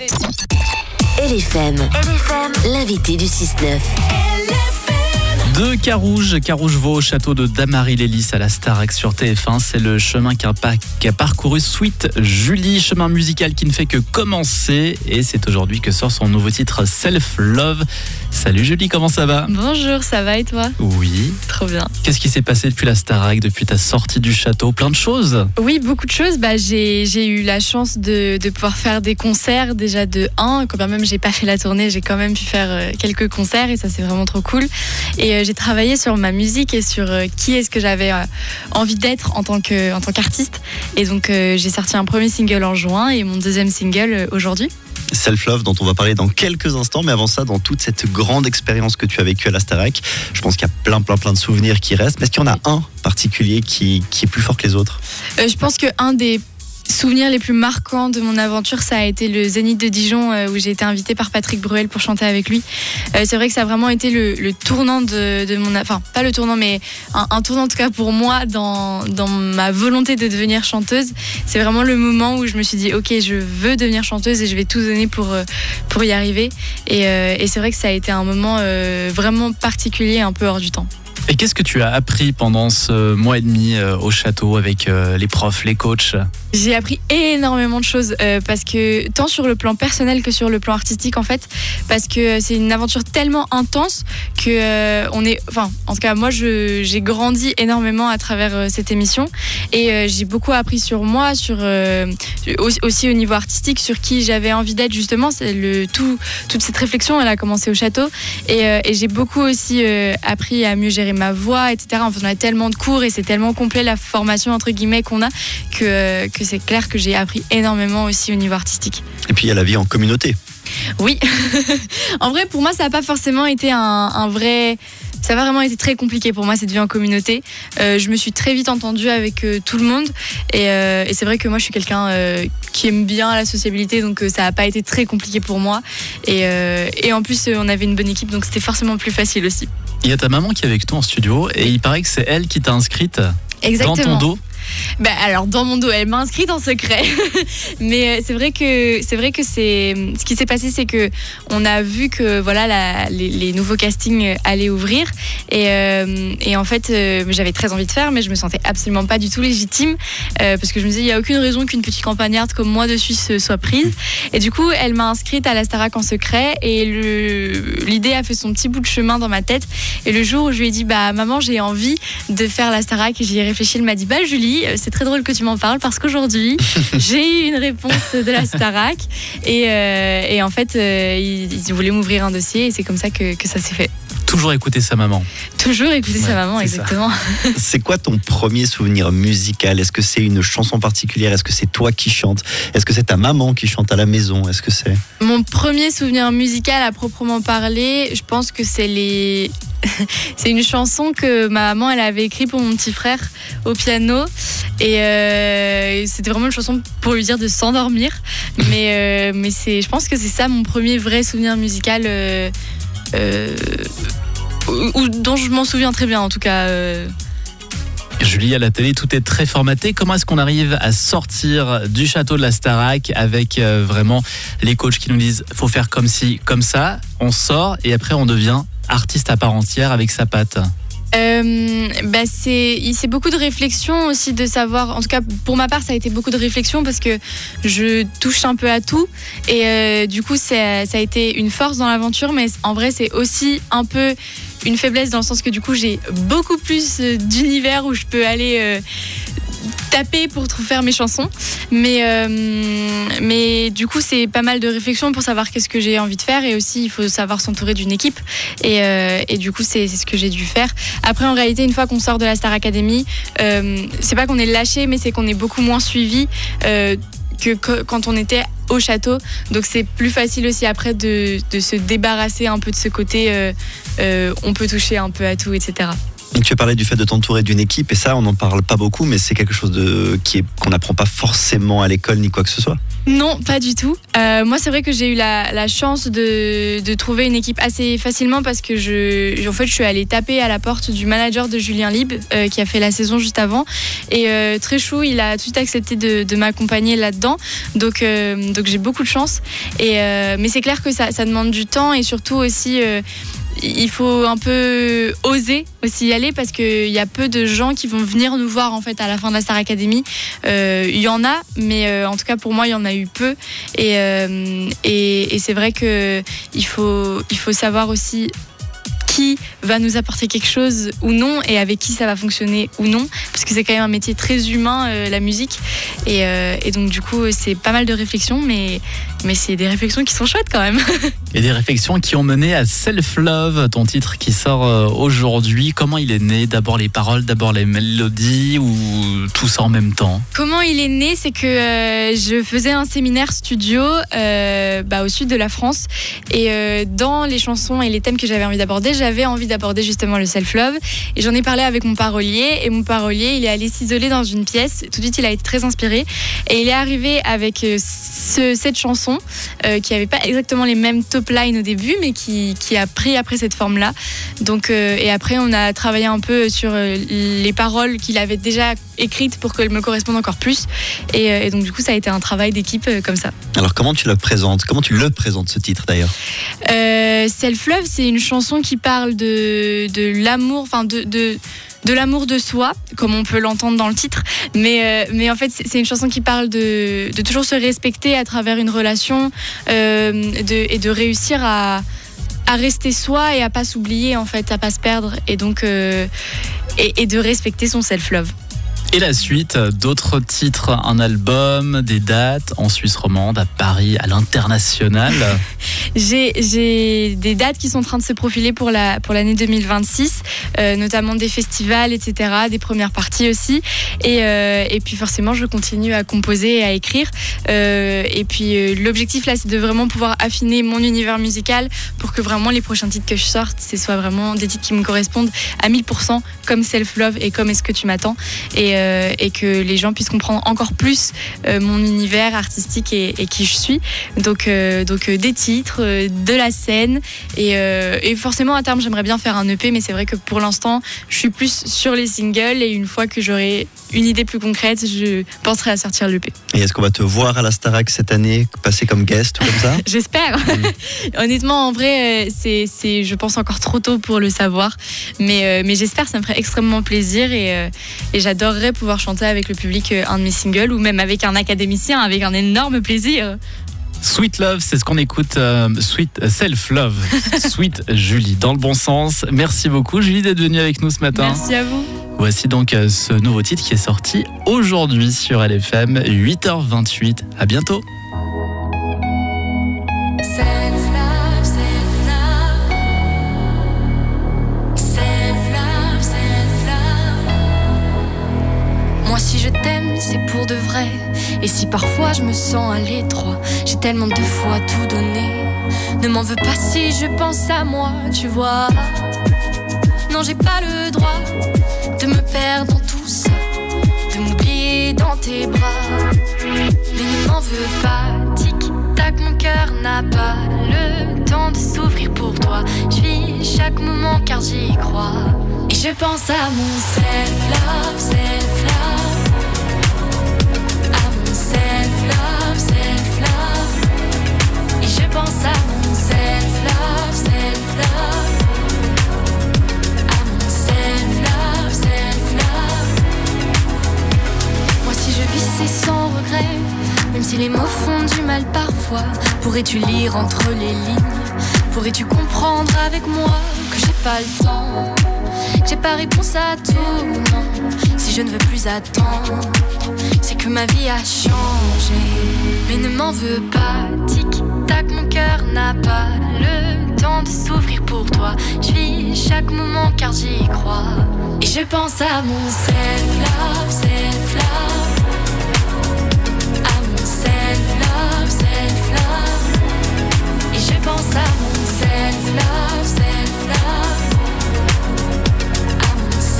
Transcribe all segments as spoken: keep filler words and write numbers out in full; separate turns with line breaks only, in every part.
L F M, L F M, l'invité du six neuf.
De Carouge, Carouge va au château de Damary-Lélis à la Starac sur T F un. C'est le chemin qu'a, qu'a parcouru Sweet Julie, chemin musical qui ne fait que commencer. Et c'est aujourd'hui que sort son nouveau titre Self Love. Salut Julie, comment ça va ?
Bonjour, ça va et toi ?
Oui.
Trop bien.
Qu'est-ce qui s'est passé depuis la Starac, depuis ta sortie du château ? Plein de choses ?
Oui, beaucoup de choses. Bah, j'ai, j'ai eu la chance de, de pouvoir faire des concerts déjà de un. Quand bien même j'ai pas fait la tournée, j'ai quand même pu faire quelques concerts et ça c'est vraiment trop cool. Et euh, j'ai travaillé sur ma musique et sur euh, qui est-ce que j'avais euh, envie d'être en tant, que, en tant qu'artiste. Et donc euh, j'ai sorti un premier single en juin et mon deuxième single euh, aujourd'hui.
Self Love dont on va parler dans quelques instants, mais avant ça, dans toute cette grande expérience que tu as vécue à la Starac, je pense qu'il y a plein plein plein de souvenirs qui restent. Mais est-ce qu'il y en a un particulier qui, qui est plus fort que les autres ?
euh, Je pense qu'un des souvenirs les plus marquants de mon aventure, ça a été le Zénith de Dijon euh, où j'ai été invitée par Patrick Bruel pour chanter avec lui. Euh, c'est vrai que ça a vraiment été le, le tournant de, de mon... Enfin, pas le tournant, mais un, un tournant en tout cas pour moi dans, dans ma volonté de devenir chanteuse. C'est vraiment le moment où je me suis dit, ok, je veux devenir chanteuse et je vais tout donner pour, pour y arriver. Et, euh, et c'est vrai que ça a été un moment euh, vraiment particulier, un peu hors du temps.
Et qu'est-ce que tu as appris pendant ce mois et demi euh, au château avec euh, les profs, les coachs ?
J'ai appris énormément de choses euh, parce que tant sur le plan personnel que sur le plan artistique en fait, parce que c'est une aventure tellement intense que euh, on est, enfin en tout cas moi je, j'ai grandi énormément à travers euh, cette émission et euh, j'ai beaucoup appris sur moi, sur euh, aussi, aussi au niveau artistique, sur qui j'avais envie d'être justement. C'est le tout, toute cette réflexion elle a commencé au château et, euh, et j'ai beaucoup aussi euh, appris à mieux gérer ma voix, et cetera. En fait, on a tellement de cours et c'est tellement complet la formation entre guillemets qu'on a que, que c'est clair que j'ai appris énormément aussi au niveau artistique.
Et puis il y a la vie en communauté.
Oui, en vrai pour moi ça n'a pas forcément été un, un vrai... Ça a vraiment été très compliqué pour moi cette vie en communauté. Euh, je me suis très vite entendue avec euh, tout le monde et, euh, et c'est vrai que moi je suis quelqu'un euh, qui aime bien la sociabilité donc euh, ça n'a pas été très compliqué pour moi et, euh, et en plus euh, on avait une bonne équipe donc c'était forcément plus facile aussi.
Il y a ta maman qui est avec toi en studio et il paraît que c'est elle qui t'a inscrite
Exactement.
Dans ton dos.
Bah alors dans mon dos, elle m'a inscrite en secret. Mais c'est vrai que c'est vrai que c'est ce qui s'est passé, c'est que on a vu que voilà la, les, les nouveaux castings allaient ouvrir et, euh, et en fait euh, j'avais très envie de faire, mais je me sentais absolument pas du tout légitime euh, parce que je me disais il y a aucune raison qu'une petite campagnarde comme moi dessus se soit prise. Et du coup elle m'a inscrite à la Starac en secret et le, l'idée a fait son petit bout de chemin dans ma tête. Et le jour où je lui ai dit bah maman j'ai envie de faire la Starac, j'y ai réfléchi, elle m'a dit bah Julie, c'est très drôle que tu m'en parles parce qu'aujourd'hui j'ai eu une réponse de la Starac et, euh, et en fait euh, ils, ils voulaient m'ouvrir un dossier et c'est comme ça que, que ça s'est fait.
Toujours écouter sa maman.
Toujours écouter ouais, sa maman, c'est exactement.
Ça. C'est quoi ton premier souvenir musical ? Est-ce que c'est une chanson particulière ? Est-ce que c'est toi qui chantes ? Est-ce que c'est ta maman qui chante à la maison ? Est-ce que c'est...
Mon premier souvenir musical à proprement parler, je pense que c'est les... c'est une chanson que ma maman elle avait écrite pour mon petit frère au piano et euh, c'était vraiment une chanson pour lui dire de s'endormir mais, euh, mais c'est, je pense que c'est ça mon premier vrai souvenir musical euh, euh, ou, dont je m'en souviens très bien en tout cas euh.
Julie, à la télé, tout est très formaté. Comment est-ce qu'on arrive à sortir du château de la Starac avec euh, vraiment les coachs qui nous disent faut faire comme ci, comme ça, on sort et après on devient artiste à part entière avec sa patte?
Euh, bah c'est, c'est beaucoup de réflexion aussi, de savoir, en tout cas pour ma part ça a été beaucoup de réflexion parce que je touche un peu à tout et euh, du coup c'est, ça a été une force dans l'aventure, mais en vrai c'est aussi un peu une faiblesse dans le sens que du coup j'ai beaucoup plus d'univers où je peux aller euh, taper pour faire mes chansons, mais, euh, mais du coup c'est pas mal de réflexion pour savoir qu'est-ce que j'ai envie de faire et aussi il faut savoir s'entourer d'une équipe et, euh, et du coup c'est, c'est ce que j'ai dû faire. Après en réalité une fois qu'on sort de la Star Academy, euh, c'est pas qu'on est lâché mais c'est qu'on est beaucoup moins suivi euh, que quand on était au château, donc c'est plus facile aussi après de, de se débarrasser un peu de ce côté euh, euh, on peut toucher un peu à tout, etc.
Donc, tu as parlé du fait de t'entourer d'une équipe, et ça, on n'en parle pas beaucoup, mais c'est quelque chose de, qui est, qu'on n'apprend pas forcément à l'école ni quoi que ce soit.
Non, pas du tout. Euh, moi, c'est vrai que j'ai eu la, la chance de, de trouver une équipe assez facilement parce que je, en fait, je suis allée taper à la porte du manager de Julien Lieb euh, qui a fait la saison juste avant. Et euh, très chou, il a tout de suite accepté de, de m'accompagner là-dedans. Donc, euh, donc j'ai beaucoup de chance. Et, euh, mais c'est clair que ça, ça demande du temps et surtout aussi... Euh, il faut un peu oser aussi y aller parce qu'il y a peu de gens qui vont venir nous voir en fait à la fin de la Star Academy. Euh, il y en a, mais euh, en tout cas pour moi il y en a eu peu. Et, euh, et, et c'est vrai qu'il faut, il faut savoir aussi qui va nous apporter quelque chose ou non et avec qui ça va fonctionner ou non, parce que c'est quand même un métier très humain, euh, la musique, et, euh, et donc du coup c'est pas mal de réflexions, mais, mais c'est des réflexions qui sont chouettes quand même.
Et des réflexions qui ont mené à Self Love, ton titre qui sort aujourd'hui. Comment il est né? D'abord les paroles, d'abord les mélodies, ou tout ça en même temps?
Comment il est né, c'est que euh, je faisais un séminaire studio euh, bah, au sud de la France, et euh, dans les chansons et les thèmes que j'avais envie d'aborder, j'avais envie d'aborder justement le self-love, et j'en ai parlé avec mon parolier, et mon parolier il est allé s'isoler dans une pièce. Tout de suite il a été très inspiré et il est arrivé avec ce, cette chanson euh, qui avait pas exactement les mêmes top lines au début, mais qui, qui a pris après cette forme là. Donc, euh, et après on a travaillé un peu sur euh, les paroles qu'il avait déjà écrites pour qu'elles me correspondent encore plus, et, euh, et donc du coup ça a été un travail d'équipe euh, comme ça.
Alors comment tu le présentes? Comment tu le présentes ce titre d'ailleurs?
euh, Self-Love, c'est une chanson qui parle de, de l'amour, enfin de, de, de l'amour de soi, comme on peut l'entendre dans le titre, mais, euh, mais en fait c'est une chanson qui parle de, de toujours se respecter à travers une relation, euh, de, et de réussir à, à rester soi et à pas s'oublier en fait, à pas se perdre, et donc euh, et, et de respecter son self-love.
Et la suite, d'autres titres, un album, des dates en Suisse romande, à Paris, à l'international.
J'ai, j'ai des dates qui sont en train de se profiler pour, la, pour l'année deux mille vingt-six, euh, notamment des festivals, et cetera, des premières parties aussi. Et, euh, et puis forcément, je continue à composer et à écrire. Euh, et puis euh, l'objectif là, c'est de vraiment pouvoir affiner mon univers musical pour que vraiment les prochains titres que je sorte, ce soient vraiment des titres qui me correspondent à mille pour cent, comme Self-Love et comme Est-ce que tu m'attends. Et, euh, et que les gens puissent comprendre encore plus euh, mon univers artistique et, et qui je suis. Donc, euh, donc euh, des titres, euh, de la scène, et, euh, et forcément à terme j'aimerais bien faire un E P, mais c'est vrai que pour l'instant je suis plus sur les singles, et une fois que j'aurai une idée plus concrète, je penserai à sortir l'E P.
Et est-ce qu'on va te voir à la Starac cette année, passer comme guest ou comme ça?
J'espère. Mmh. Honnêtement, en vrai, c'est, c'est, je pense encore trop tôt pour le savoir, mais, euh, mais j'espère, ça me ferait extrêmement plaisir, et, euh, et j'adorerais pouvoir chanter avec le public un de mes singles, ou même avec un académicien, avec un énorme plaisir.
Sweet Love, c'est ce qu'on écoute. euh, Sweet Self Love, Sweet Julie, dans le bon sens. Merci beaucoup Julie d'être venue avec nous ce matin.
Merci à vous.
Voici donc euh, ce nouveau titre qui est sorti aujourd'hui sur L F M, huit heures vingt-huit. À bientôt.
Moi si je t'aime, c'est pour de vrai. Et si parfois je me sens à l'étroit, j'ai tellement de fois tout donné. Ne m'en veux pas si je pense à moi, tu vois. Non, j'ai pas le droit de me perdre dans tout ça, de m'oublier dans tes bras. Mais ne m'en veux pas, tic-tac, mon cœur n'a pas le temps de s'ouvrir pour toi. Je vis chaque moment car j'y crois. Et je pense à mon self-love, self-love. À mon self-love, self-love. Et je pense à mon self-love, self-love. À mon self-love, self-love. Moi si je vis c'est sans regret, même si les mots font du mal parfois. Pourrais-tu lire entre les lignes? Pourrais-tu comprendre avec moi que j'ai pas le temps, que j'ai pas réponse à tout, non. Si je ne veux plus attendre, c'est que ma vie a changé. Mais ne m'en veux pas, tic-tac, mon cœur n'a pas le temps de s'ouvrir pour toi. Je vis chaque moment car j'y crois. Et je pense à mon self-love, self-love. À mon self-love, self-love. Et je pense à mon self-love, self-love. À mon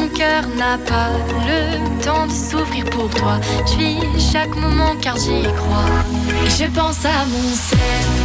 cœur n'a pas le temps de s'ouvrir pour toi. Je vis chaque moment car j'y crois. Et je pense à mon self